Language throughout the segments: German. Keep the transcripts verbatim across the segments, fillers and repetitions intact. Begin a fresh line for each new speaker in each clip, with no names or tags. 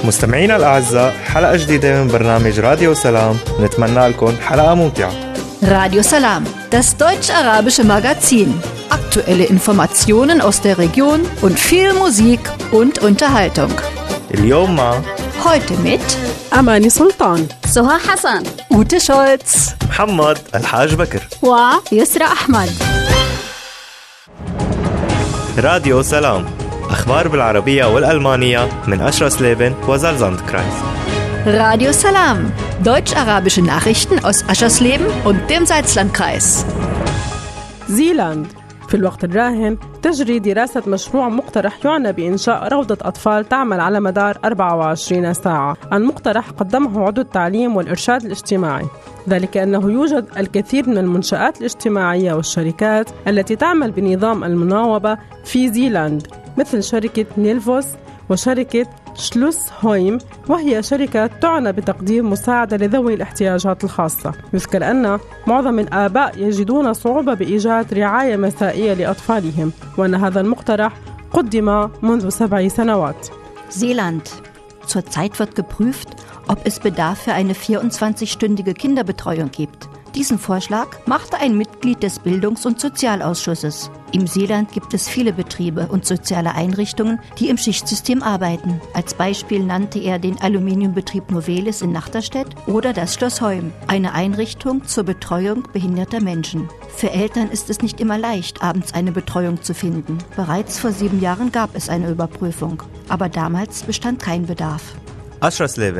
مستمعينا الأعزاء، حلقة جديدة من برنامج راديو سلام. نتمنى لكم حلقة ممتعة.
Radio Salam, das deutsch-arabische Magazin. Aktuelle Informationen aus der Region und viel Musik und Unterhaltung.
اليوم مع
Heute mit
أماني سلطان،
سهى حسن،
Ute Scholz,
محمد الحاج بكر
ويسرى أحمد.
راديو سلام، أخبار بالعربية والألمانية من أشرا سليبن وزالزاندكرايز.
Radio Salam, deutsch-arabische Nachrichten aus Aschersleben und dem Salzlandkreis.
زيلاند. في الوقت الراهن تجري دراسة مشروع مقترح يعنى بإنشاء روضة أطفال تعمل على مدار أربعة وعشرين ساعة. المقترح قدمه عضو التعليم والإرشاد الاجتماعي، ذلك أنه يوجد الكثير من المنشآت الاجتماعية والشركات التي تعمل بنظام المناوبة في زيلاند، مثل شركة نيلفوس وشركة شلوس هويم، وهي شركة تعنى بتقديم مساعدة لذوي الاحتياجات الخاصة. يذكر أن معظم الآباء يجدون صعوبة بإيجاد رعاية مسائية لأطفالهم، وأن هذا المقترح قدم منذ سبع سنوات.
Seeland. Zurzeit wird geprüft, ob es Bedarf für eine vierundzwanzigstündige Kinderbetreuung gibt. Diesen Vorschlag machte ein Mitglied des Bildungs- und Sozialausschusses. Im Seeland gibt es viele Betriebe und soziale Einrichtungen, die im Schichtsystem arbeiten. Als Beispiel nannte er den Aluminiumbetrieb Novelis in Nachterstedt oder das Schloss Heum, eine Einrichtung zur Betreuung behinderter Menschen. Für Eltern ist es nicht immer leicht, abends eine Betreuung zu finden. Bereits vor sieben Jahren gab es eine Überprüfung, aber damals bestand kein Bedarf.
أشرا سليبن.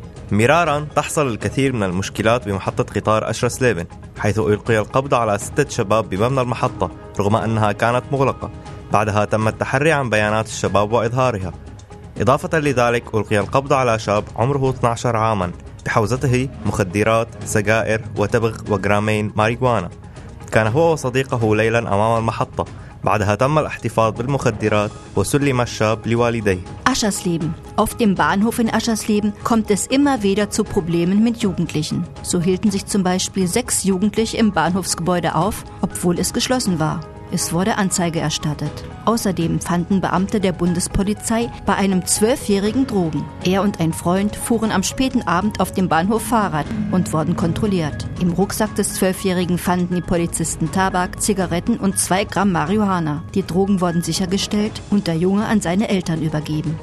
مرارا تحصل الكثير من المشكلات بمحطة قطار أشرا سليبن، حيث ألقي القبض على ستة شباب بمبنى المحطة رغم أنها كانت مغلقة. بعدها تم التحري عن بيانات الشباب وإظهارها. إضافة لذلك ألقي القبض على شاب عمره اثني عشر عاما بحوزته مخدرات، سجائر وتبغ وجرامين ماريجوانا. كان هو وصديقه ليلا أمام المحطة. بعدها تم الاحتفاظ بالمخدرات وسلم الشاب لوالديه.
Aschersleben. Auf dem Bahnhof in Aschersleben kommt es immer wieder zu Problemen mit Jugendlichen. So hielten sich zum Beispiel sechs Jugendliche im Bahnhofsgebäude auf, obwohl es geschlossen war. Es wurde Anzeige erstattet. Außerdem fanden Beamte der Bundespolizei bei einem Zwölfjährigen Drogen. Er und ein Freund fuhren am späten Abend auf dem Bahnhof Fahrrad und wurden kontrolliert. Im Rucksack des Zwölfjährigen fanden die Polizisten Tabak, Zigaretten und zwei Gramm Marihuana. Die Drogen wurden sichergestellt und der Junge an seine Eltern übergeben.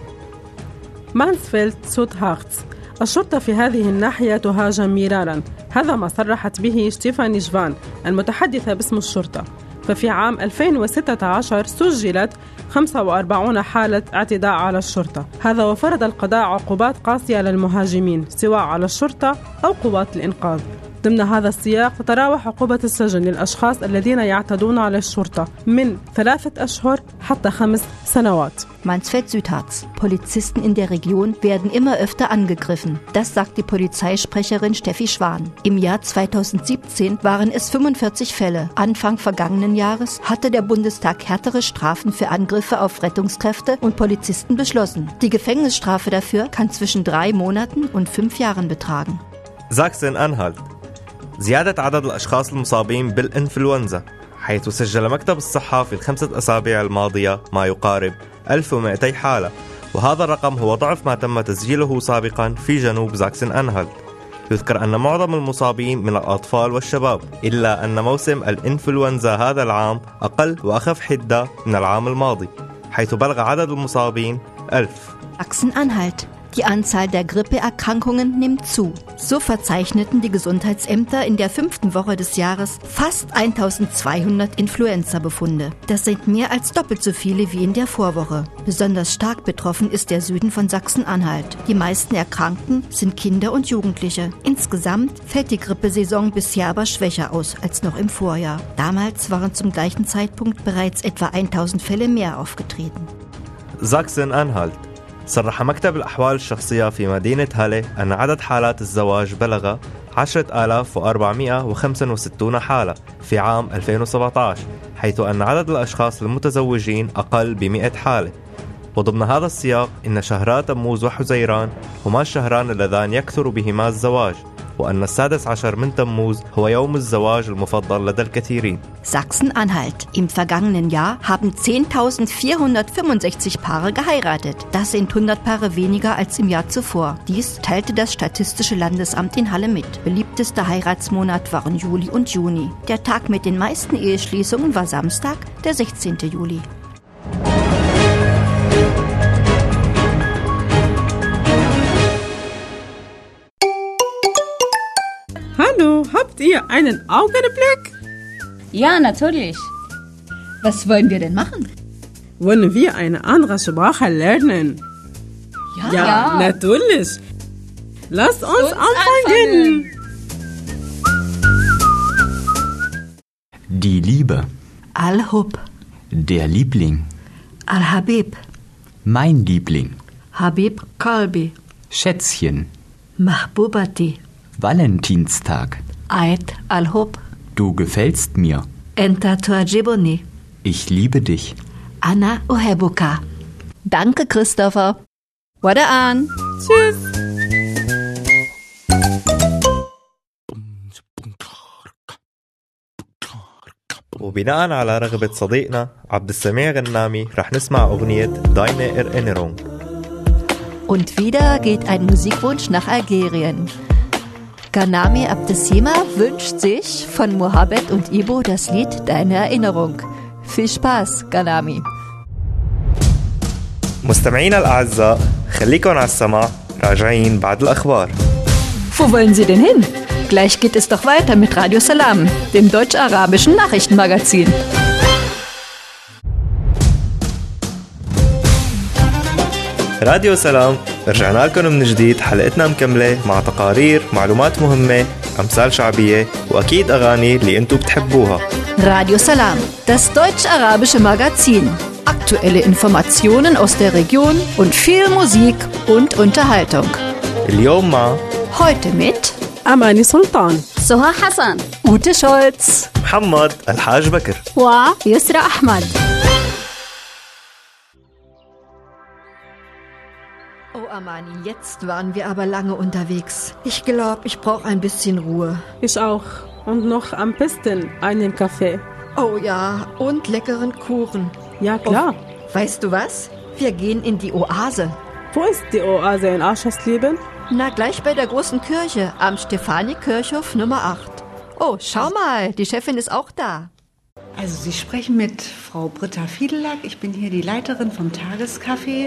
مانسفيلد سوت هارتس. الشرطة في هذه الناحية تهاجم مرارا، هذا ما صرحت به ستيفاني جفان المتحدثة باسم الشرطة. ففي عام ألفين وستة عشر سجلت خمسة وأربعين حالة اعتداء على الشرطة، هذا وفرض القضاء عقوبات قاسية للمهاجمين سواء على الشرطة أو قوات الإنقاذ. ضمن هذا السياق تتراوح عقوبة السجن للأشخاص الذين يعتدون على الشرطة من ثلاثة أشهر حتى خمس سنوات.
Mansfeld-Südharz. Polizisten in der Region werden immer öfter angegriffen. Das sagt die Polizeisprecherin Steffi Schwan. Im Jahr zweitausendsiebzehn waren es fünfundvierzig Fälle. Anfang vergangenen Jahres hatte der Bundestag härtere Strafen für Angriffe auf Rettungskräfte und Polizisten beschlossen. Die Gefängnisstrafe dafür kann zwischen drei Monaten und fünf Jahren betragen.
ساكسن-أنهالت. زيادة عدد الأشخاص المصابين بالإنفلونزا، حيث سجل مكتب الصحة في الخمسة أسابيع الماضية ما يقارب ألف ومئتي حالة، وهذا الرقم هو ضعف ما تم تسجيله سابقا في جنوب ساكسن-أنهالت. يذكر أن معظم المصابين من الأطفال والشباب، إلا أن موسم الإنفلونزا هذا العام أقل وأخف حدة من العام الماضي، حيث بلغ عدد المصابين ألف.
Sachsen-Anhalt. Die Anzahl der Grippeerkrankungen nimmt zu. So verzeichneten die Gesundheitsämter in der fünften Woche des Jahres fast eintausendzweihundert Influenza-Befunde. Das sind mehr als doppelt so viele wie in der Vorwoche. Besonders stark betroffen ist der Süden von Sachsen-Anhalt. Die meisten Erkrankten sind Kinder und Jugendliche. Insgesamt fällt die Grippesaison bisher aber schwächer aus als noch im Vorjahr. Damals waren zum gleichen Zeitpunkt bereits etwa tausend Fälle mehr aufgetreten.
ساكسن-أنهالت. صرح مكتب الأحوال الشخصية في مدينة هالي أن عدد حالات الزواج بلغ عشرة آلاف وأربعمئة وخمسة وستين حالة في عام ألفين وسبعة عشر، حيث أن عدد الأشخاص المتزوجين أقل بمئة حالة. وضمن هذا السياق إن شهرا تموز وحزيران هما الشهران اللذان يكثر بهما الزواج، وأن السادس عشر من تموز هو يوم الزواج المفضل لدى الكثيرين.
Sachsen-Anhalt. Im vergangenen Jahr haben zehntausendvierhundertfünfundsechzig Paare geheiratet. Das sind hundert Paare weniger als im Jahr zuvor. Dies teilte das Statistische Landesamt in Halle mit. Beliebteste Heiratsmonat waren Juli und Juni. Der Tag mit den meisten Eheschließungen war Samstag, der sechzehnten Juli.
Hallo, habt ihr einen Augenblick?
Ja, natürlich.
Was wollen wir denn machen?
Wollen wir eine andere Sprache lernen?
Ja,
Ja,
Ja.
natürlich. Lasst uns,
uns
anfangen.
Die Liebe,
Al-Hub,
der Liebling,
Al-Habib,
mein Liebling,
Habib Kalbi,
Schätzchen,
Mahbubati,
Valentinstag,
Eid Al-Hub,
du gefällst mir,
Enta Tuajibuni,
ich liebe dich.
Anna Uhebuka. Danke, Christopher. Wada an.
Tschüss.
وبناء على رغبة صديقنا عبد السميع غنامي رح نسمع أغنية Deine Erinnerung.
Und wieder geht ein Musikwunsch nach Algerien. Ghanami Abdessima wünscht sich von Mohabet und Ibo das Lied Deine Erinnerung. Viel Spaß, Ghanami.
مستمعينا الأعزاء خليكن على السماع راجعين بعد الأخبار.
Wo wollen Sie denn hin? Gleich geht es doch weiter mit Radio Salam, dem deutsch-arabischen Nachrichtenmagazin.
راديو سلام رجعنا لكم من جديد. حلقتنا مكملة مع تقارير، معلومات مهمة، أمثال شعبية وأكيد أغاني اللي أنتم بتحبوها.
Radio Salam, das deutsch-arabische Magazin. Aktuelle Informationen aus der Region und viel Musik und Unterhaltung.
اليوم مع
Heute mit
أماني سلطان.
سهى حسن.
Ute Scholz.
محمد الحاج بكر.
ويسرى أحمد.
Oh Amani, jetzt waren wir aber lange unterwegs. Ich glaube, ich brauche ein bisschen Ruhe.
Ich auch. Und noch am besten einen Kaffee.
Oh ja, und leckeren Kuchen.
Ja, klar.
Oh, weißt du was? Wir gehen in die Oase.
Wo ist die Oase in Aschersleben?
Na, gleich bei der großen Kirche am Stefani-Kirchhof Nummer acht. Oh, schau mal, die Chefin ist auch da.
Also Sie sprechen mit Frau Britta Fiedelack. Ich bin hier die Leiterin vom Tagescafé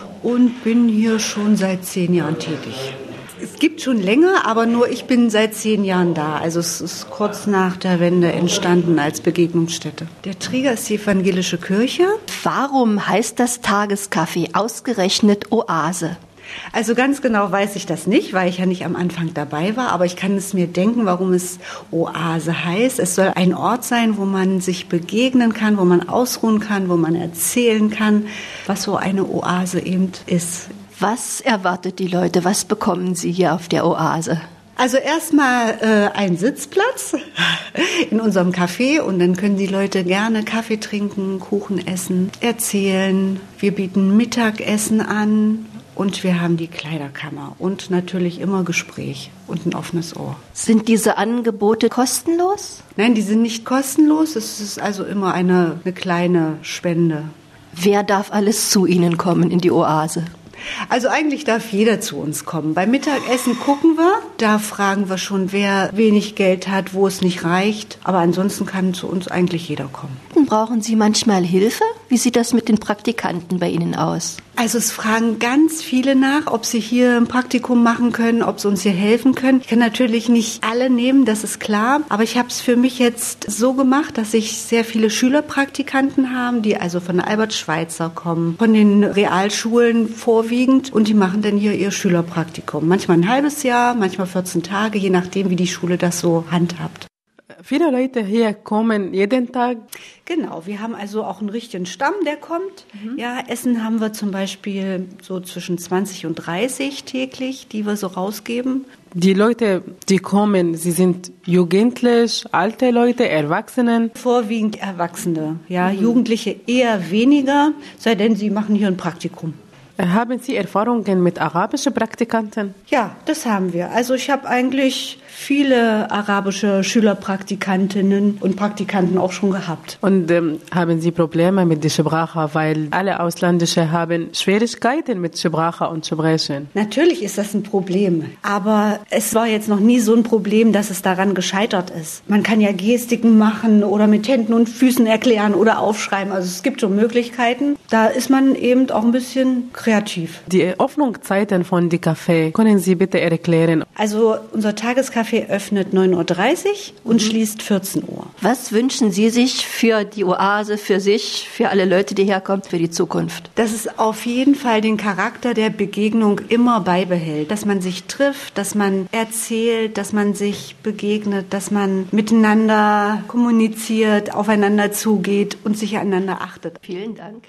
und bin hier schon seit zehn Jahren tätig. Es gibt schon länger, aber nur ich bin seit zehn Jahren da. Also es ist kurz nach der Wende entstanden als Begegnungsstätte. Der Träger ist die evangelische Kirche.
Warum heißt das Tagescafé ausgerechnet Oase?
Also ganz genau weiß ich das nicht, weil ich ja nicht am Anfang dabei war. Aber ich kann es mir denken, warum es Oase heißt. Es soll ein Ort sein, wo man sich begegnen kann, wo man ausruhen kann, wo man erzählen kann, was so eine Oase eben ist.
Was erwartet die Leute? Was bekommen sie hier auf der Oase?
Also erstmal äh, ein Sitzplatz in unserem Café und dann können die Leute gerne Kaffee trinken, Kuchen essen, erzählen. Wir bieten Mittagessen an und wir haben die Kleiderkammer und natürlich immer Gespräch und ein offenes Ohr.
Sind diese Angebote kostenlos?
Nein, die sind nicht kostenlos. Es ist also immer eine, eine kleine Spende.
Wer darf alles zu Ihnen kommen in die Oase?
Also eigentlich darf jeder zu uns kommen. Beim Mittagessen gucken wir, da fragen wir schon, wer wenig Geld hat, wo es nicht reicht. Aber ansonsten kann zu uns eigentlich jeder kommen.
Brauchen Sie manchmal Hilfe? Wie sieht das mit den Praktikanten bei Ihnen aus?
Also es fragen ganz viele nach, ob sie hier ein Praktikum machen können, ob sie uns hier helfen können. Ich kann natürlich nicht alle nehmen, das ist klar. Aber ich habe es für mich jetzt so gemacht, dass ich sehr viele Schülerpraktikanten habe, die also von der Albert-Schweitzer kommen, von den Realschulen vorwiegend. Und die machen dann hier ihr Schülerpraktikum. Manchmal ein halbes Jahr, manchmal vierzehn Tage, je nachdem, wie die Schule das so handhabt.
Viele Leute hier kommen jeden Tag.
Genau, wir haben also auch einen richtigen Stamm, der kommt. Mhm. Ja, Essen haben wir zum Beispiel so zwischen zwanzig und dreißig täglich, die wir so rausgeben.
Die Leute, die kommen, sie sind jugendlich, alte Leute, Erwachsene.
Vorwiegend Erwachsene, ja, mhm. Jugendliche eher weniger, sei denn sie machen hier ein Praktikum.
Haben Sie Erfahrungen mit arabischen Praktikanten?
Ja, das haben wir. Also ich habe eigentlich viele arabische Schülerpraktikantinnen und Praktikanten auch schon gehabt.
Und ähm, haben Sie Probleme mit der Sprache, weil alle Ausländische haben Schwierigkeiten mit Sprache und Sprechen?
Natürlich ist das ein Problem, aber es war jetzt noch nie so ein Problem, dass es daran gescheitert ist. Man kann ja Gestiken machen oder mit Händen und Füßen erklären oder aufschreiben. Also es gibt schon Möglichkeiten. Da ist man eben auch ein bisschen kreativ.
Die Öffnungszeiten von die Café, können Sie bitte erklären?
Also unser Tagescafé öffnet neun Uhr dreißig und mhm. schließt vierzehn Uhr.
Was wünschen Sie sich für die Oase, für sich, für alle Leute, die herkommen, für die Zukunft?
Dass es auf jeden Fall den Charakter der Begegnung immer beibehält. Dass man sich trifft, dass man erzählt, dass man sich begegnet, dass man miteinander kommuniziert, aufeinander zugeht und sich aneinander achtet.
Vielen Dank.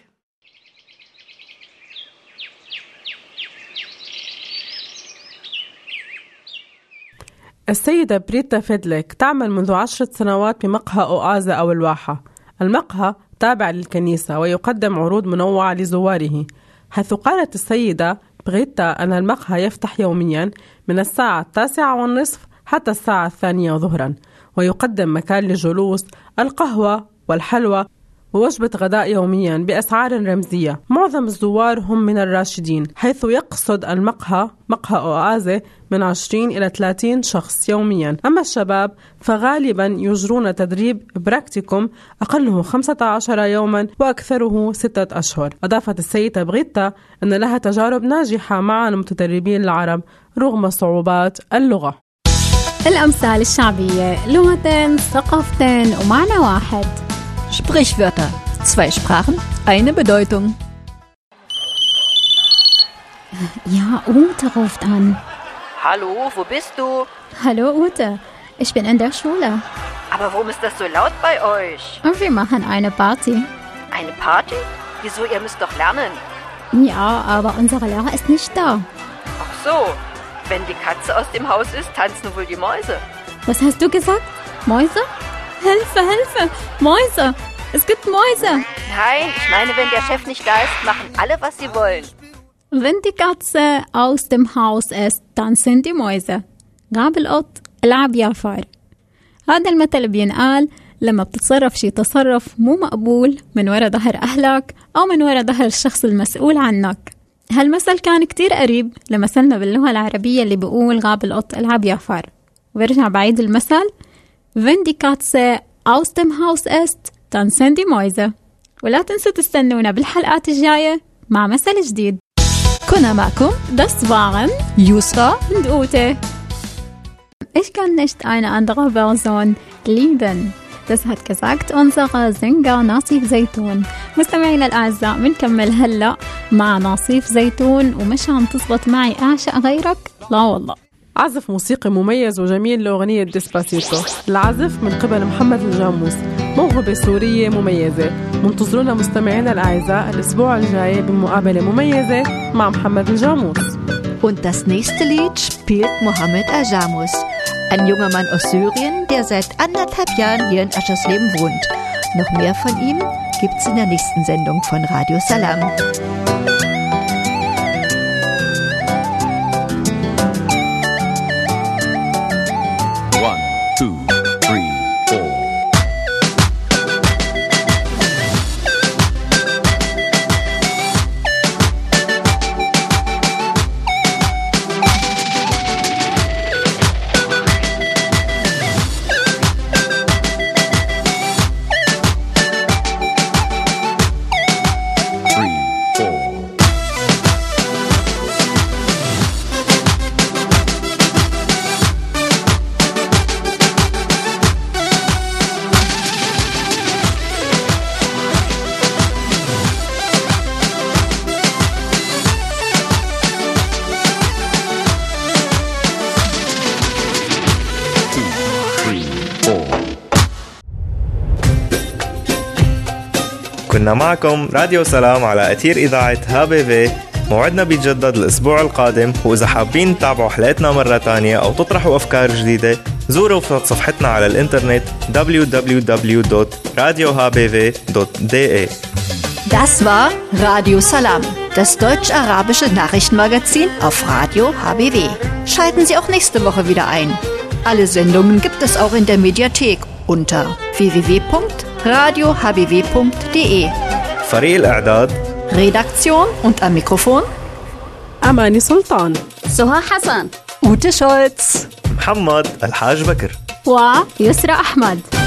السيدة بريتا فيدليك تعمل منذ عشرة سنوات بمقهى أوآزا أو الواحة. المقهى تابع للكنيسة ويقدم عروض منوعة لزواره، حيث قالت السيدة بريتا أن المقهى يفتح يوميا من الساعة التاسعة والنصف حتى الساعة الثانية ظهرا، ويقدم مكان للجلوس، القهوة والحلوى ووجبة غداء يوميا بأسعار رمزية. معظم الزوار هم من الراشدين، حيث يقصد المقهى مقهى أوآزا من عشرين إلى ثلاثين شخص يوميا. أما الشباب فغالبا يجرون تدريب براكتيكوم أقله خمسة عشر يوما وأكثره ستة أشهر. أضافت السيدة بريتا أن لها تجارب ناجحة مع المتدربين العرب رغم صعوبات اللغة.
الأمثال الشعبية لغتين ثقافتين ومعنى واحد.
Sprichwörter. Zwei Sprachen, eine Bedeutung.
Ja, Ute ruft an.
Hallo, wo bist du?
Hallo Ute, ich bin in der Schule.
Aber warum ist das so laut bei euch?
Und wir machen eine Party.
Eine Party? Wieso, ihr müsst doch lernen.
Ja, aber unser Lehrer ist nicht da.
Ach so, wenn die Katze aus dem Haus ist, tanzen wohl die Mäuse.
Was hast du gesagt? Mäuse? Hilfe, Hilfe! Mäuse! Es gibt Mäuse!
Nein, ich meine, wenn der Chef nicht da ist, machen alle, was sie wollen.
Wenn die Katze aus dem Haus ist, dann sind die Mäuse. غاب القط العب يا فار. هذا المثل بينقال لما بتتصرف شي تصرف مو مقبول من وراء ظهر أهلك أو من وراء ظهر الشخص المسؤول عنك. هالمثل كان كتير قريب لمثلنا باللغة العربية اللي بيقول غاب القط العب يا فار. وبرجع بعيد المثل: Wenn die Katze aus dem Haus ist, dann sind die Mäuse. ولا تنسوا تستنونا بالحلقات الجاية مع مثل جديد.
كنا معكم
Das waren
Yusra
und Ute. Ich kann nicht eine andere Version lieben. Das hat gesagt unser Sänger ناصيف زيتون. مستمعينا الأعزاء بنكمل هلا مع ناصيف زيتون، ومش عم تزبط معي أعشق غيرك، لا والله.
عزف موسيقي مميز وجميل لأغنية ديسباسيتو، العزف من قبل محمد الجاموس، موهبة سورية مميزة. منتظرونا مستمعينا الأعزاء الأسبوع الجاي بمقابلة مميزة مع محمد الجاموس.
Und das nächste Lied spielt Mohammed Al-Jamus, ein junger Mann aus Syrien, der seit anderthalb Jahren hier in Aschersleben wohnt. Noch mehr von ihm gibt's in der nächsten Sendung von Radio Salam.
كنا معكم راديو سلام على أثير إذاعة ها بي في. موعدنا بيتجدد الأسبوع القادم، وإذا حابين تتابعوا حلقتنا مرة تانية أو تطرحوا أفكار جديدة زوروا صفحتنا على الإنترنت دبليو دبليو دبليو دوت راديو ها بي في دوت دي إيه.
Das war Radio Salam, das deutsch-arabische Nachrichtenmagazin auf Radio H B W. Schalten Sie auch nächste Woche wieder ein. Alle Sendungen gibt es auch in der Mediathek unter w w w punkt radio h b w punkt d e.
فريق الإعداد
Redaktion und am Mikrofon
أماني سلطان،
سهى حسن،
Ute Scholz,
محمد الحاج بكر
ويسرى أحمد.